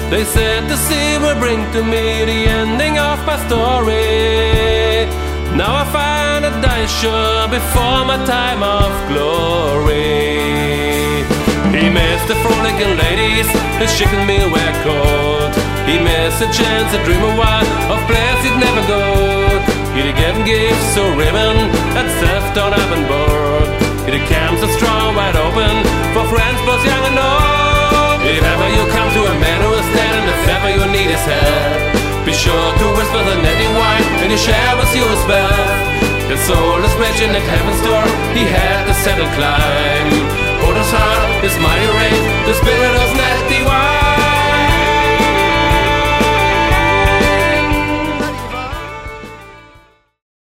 They said the sea would bring to me the ending of my story. Now I find that I should before my time of glory. He missed the frolicking ladies, his chicken meal were cold. He missed a chance to dream a while of place he'd never go. He'd have given gifts so ribbon at Sefton Avonburg. He'd have camps so strong wide open for friends both young and old. If ever you come to a man who is dead and if ever you need his help, be sure to whisper the netting wine and you share with you his bell. His soul is rich and it